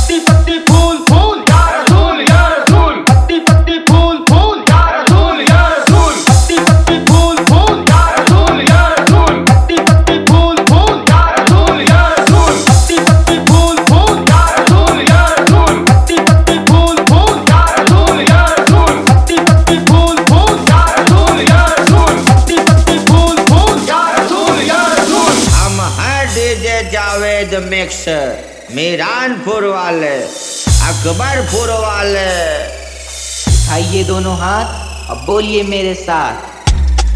पत्ती पत्ती फूल फूल या रसूल या रसूल। पत्ती पत्ती फूल फूल या रसूल या रसूल। पत्ती पत्ती फूल फूल या रसूल या रसूल। पत्ती पत्ती फूल फूल या रसूल या रसूल। पत्ती पत्ती फूल फूल या रसूल या रसूल। पत्ती पत्ती फूल फूल या रसूल या रसूल। पत्ती पत्ती फूल फूल या रसूल या रसूल। पत्ती पत्ती फूल फूल या रसूल या रसूल। हम हैं डीजे जावेद मिक्स, मीरानपुर वाले, अकबरपुर वाले। उठाइए दोनों हाथ अब बोलिए मेरे साथ।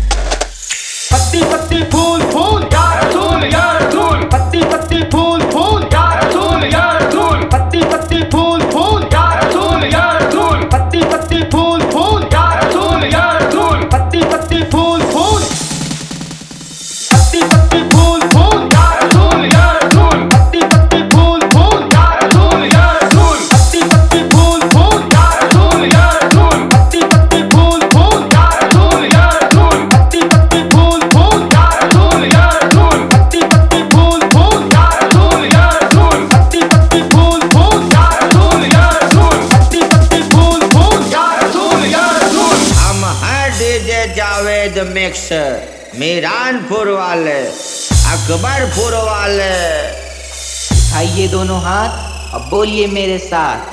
पत्ती पत्ती फूल फूल या रसूल या रसूल। पत्ती पत्ती फूल फूल या रसूल या रसूल। पत्ती पत्ती फूल फूल या रसूल या रसूल। पत्ती पत्ती फूल फूल या रसूल या रसूल। पत्ती पत्ती फूल फूल। पत्ती पत्ती फूल फूल या रसूल या रसूल। पत्ती पत्ती फूल फूल या रसूल या रसूल। पत्ती पत्ती फूल फूल या रसूल या रसूल। पत्ती पत्ती फूल फूल या रसूल या रसूल। पत्ती पत्ती फूल फूल या रसूल या रसूल। पत्ती पत्ती फूल फूल या रसूल या रसूल। पत्ती पत्ती फूल फूल या रसूल या रसूल। पत्ती पत्ती फूल फूल या रसूल या रसूल। हम हैं डीजे जावेद मिक्स, मीरानपुर वाले, अकबरपुर वाले। उठाइए दोनों हाथ अब बोलिए मेरे साथ।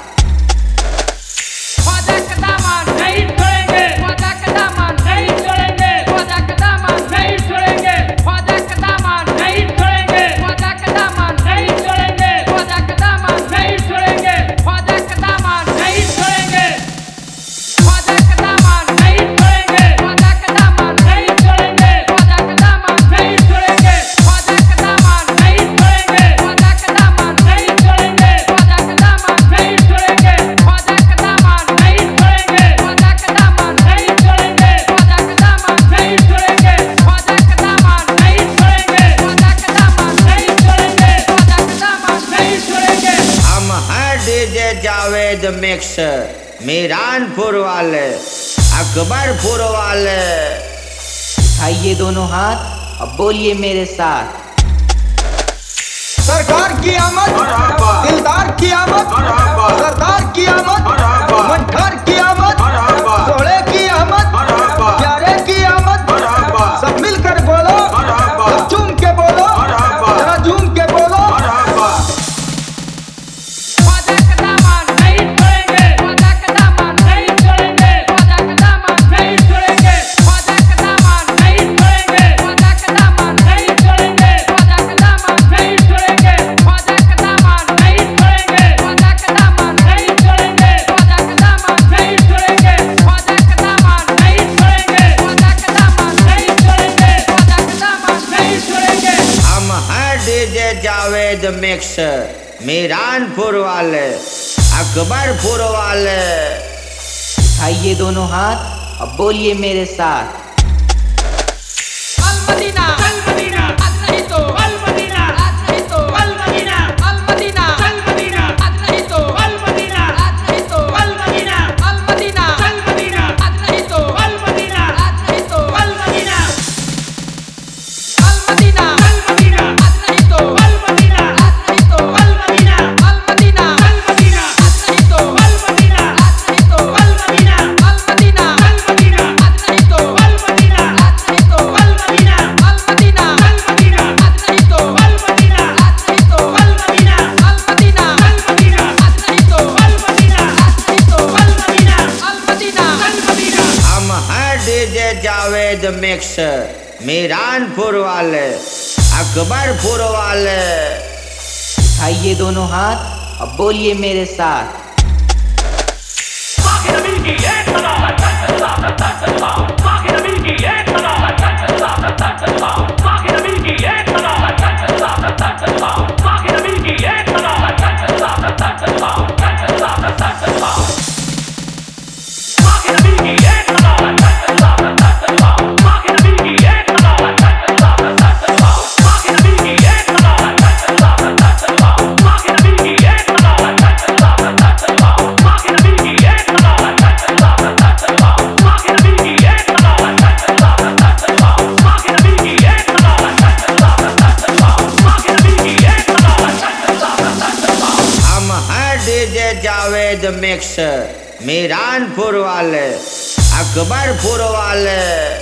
ख्वाजा का दामन नहीं छोड़ेंगे, ख्वाजा का दामन नहीं छोड़ेंगे, ख्वाजा का दामन नहीं छोड़ेंगे, ख्वाजा का दामन नहीं छोड़ेंगे, ख्वाजा का दामन नहीं छोड़ेंगे, ख्वाजा का दामन नहीं छोड़ेंगे, ख्वाजा का दामन नहीं छोड़ेंगे, ख्वाजा का दामन नहीं छोड़ेंगे, ख्वाजा का दामन नहीं छोड़ेंगे, ख्वाजा का दामन नहीं छोड़ेंगे, ख्वाजा का दामन नहीं छोड़ेंगे, ख्वाजा का दामन नहीं छोड़ेंगे, ख्वाजा का दामन नहीं छोड़ेंगे, ख्वाजा का दामन नहीं छोड़ेंगे, ख्वाजा का दामन नहीं छोड़ेंगे, ख्वाजा का दामन नहीं छोड़ेंगे, ख्वाजा का दामन नहीं छोड़ेंगे, ख्वाजा का दामन नहीं छोड़ेंगे, ख्वाजा का दामन नहीं छोड़ेंगे। हम हैं डीजे जावेद मिक्स, मीरानपुर वाले, अकबरपुर वाले। उठाइए दोनों हाथ अब बोलिए मेरे साथ। सरकार की आमद, दिलदार की आमद, सरदार की आमद, मंठार की आमद, सोहरे की आमद, प्यारे की आमद। सब मिलकर बोलो, सब झूम के बोलो, जरा झूम के बोलो। ख्वाजा का दामन नहीं छोड़ेंगे, ख्वाजा का दामन नहीं छोड़ेंगे, ख्वाजा का दामन नहीं छोड़ेंगे, ख्वाजा का दामन नहीं छोड़ेंगे, ख्वाजा का दामन नहीं छोड़ेंगे, ख्वाजा का दामन नहीं छोड़ेंगे, ख्वाजा का दामन नहीं छोड़ेंगे, ख्वाजा का दामन नहीं छोड़ेंगे, ख्वाजा का दामन नहीं छोड़ेंगे, ख्वाजा का दामन नहीं छोड़ेंगे, ख्वाजा का दामन नहीं छोड़ेंगे, ख्वाजा का दामन नहीं छोड़ेंगे। हम हैं डीजे जावेद मिक्स, मीरानपुर वाले, अकबरपुर वाले। उठाइए दोनों हाथ अब बोलिए मेरे साथ। अल मदीना, अल मदीना, आज नहीं तो अल मदीना, आज नहीं तो Al Medina, Al Medina, Al Medina, आज नहीं तो अल मदीना, आज नहीं तो Al Medina, Al Medina, Al Medina, आज नहीं तो अल मदीना, आज नहीं तो Al Medina, Al Medina, Al Medina, आज नहीं तो अल मदीना, आज नहीं तो Al Medina, Al Medina, Al Medina, आज नहीं तो अल मदीना, आज नहीं तो Al Medina, Al Medina, Al Medina, आज नहीं तो अल मदीना, आज नहीं तो Al Medina, Al Medina, Al Medina, आज नहीं तो अल मदीना, आज नहीं तो Al Medina, Al Medina, Al Medina, आज नहीं तो अल मदीना, आज नहीं तो Al Medina, Al Medina, Al Medina. हम हैं डीजे जावेद मिक्स, मीरानपुर वाले, अकबरपुर वाले। उठाइए दोनों हाथ अब बोलिए मेरे साथ। जावेद मिक्स, मीरानपुर वाले, अकबरपुर वाले।